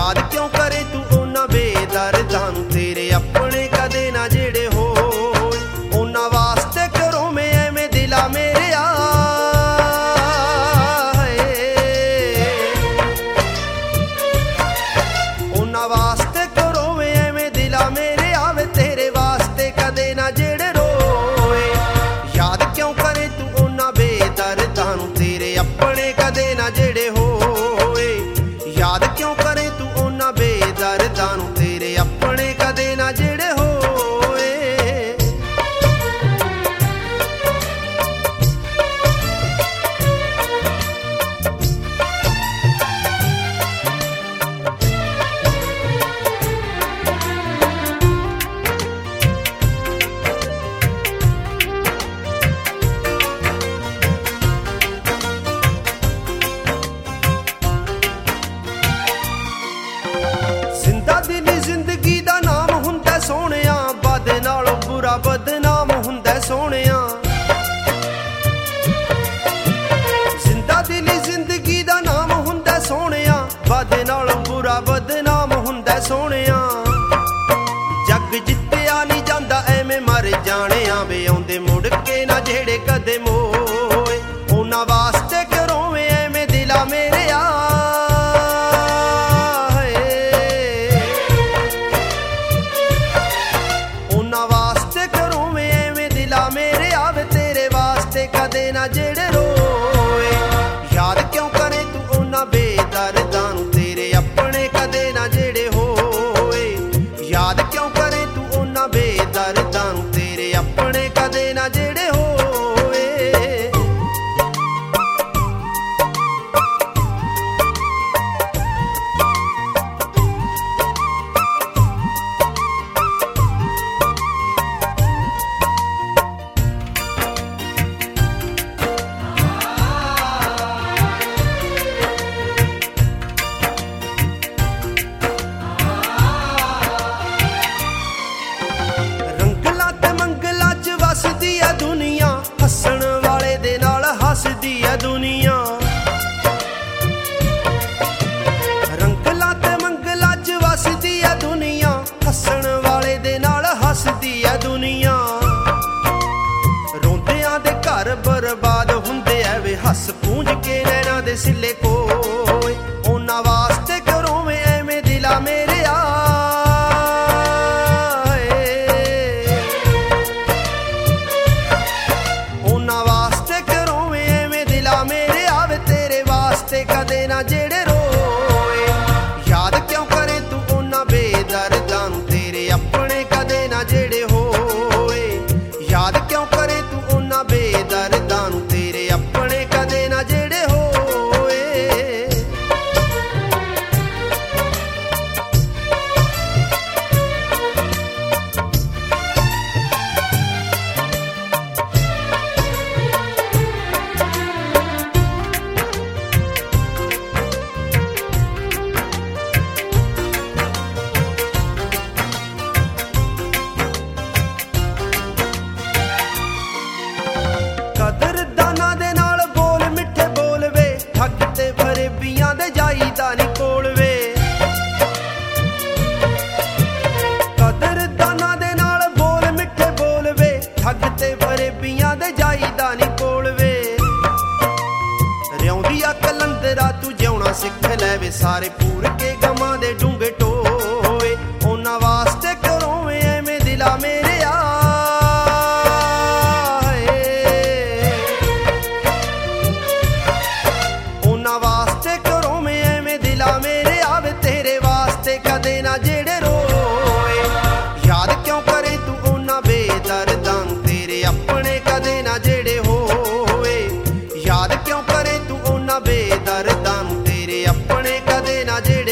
याद क्यों करे तू उन्हां बेदर्दां नूं तेरे अपने कदे ना जेड़े होए उन्हां वास्ते करो मैं एवें दिला मेरे उन्हां वास्ते करो मैं एवें दिला मेरे आवे तेरे वास्ते कदे ना जेड़े रोए याद क्यों करे तू उन्हां बेदर्दां नूं तेरे अपने कदे ना जेड़े होए याद क्यों करे तू उन्हां बेदर्दां नूं तेरे अपने कदे ना जेड़े होए जिंदा दिली जिंदगी दा नाम हुंदा सोहणिया वादे नालों बुरा बदनाम हुंदा सोहणिया जिंदा दिली जिंदगी दा नाम हुंदा सोहणिया वादे नालों बुरा बदनाम हुंदा सोहणिया जग जित्तिया नहीं जांदा एवें मर जाने वे आउंदे मुड़ के ना जेड़े कदे मोए उन्हां वास्ते करो वे एवें दिला मेरे कदे ना जेड़े रोए याद क्यों करे तू उन्हां बेदर्दां नूं तेरे अपने कदे ना जेड़े होए याद क्यों करे तू उन्हां बेदर्दां नूं तेरे अपने कदे ना जेड़े होए हसदी है दुनिया हसण वाले दे नाल हसदी है दुनिया रंगला ते मंगला च वसदी है दुनिया हसण वाले दे नाल हसदी है दुनिया रोंदियां दे घर बर्बाद हुंदे ऐ वे हस पूंज के नैना दे सिले कोए उन्हां वास्ते करो मैं एवें दिला मेरे कदे ना जेड़े रोए याद क्यों करे तू उन्हां बेदर्दां नूं तेरे अपने कदे ना जेड़े होए याद क्यों करे तू उन्हां बेदर्दां नूं तेरे अपने कदे ना जेड़े होए कदरदाना दे नाल बोल मिठे बोल वे ठग ते फरेबियां दे जाईदा नी कोल वे कदरदाना दे नाल बोल मिठे बोल वे ठग ते फरेबियां दे जाईदा नी कोल वे रिउंदिया कलंदरा तू जिउणा सिख लै वे सारे पूर के गमां दे डूंगे टोए उन्हां वास्ते करो वे एवें दिला मेरे मेरे आवे तेरे वास्ते कदे ना जेड़े रोए याद क्यों करे तू उन्हां बेदर्दां नूं तेरे अपने कदे ना जेड़े होए याद क्यों करे तू उन्हां बेदर्दां नूं तेरे अपने कदे ना जेड़े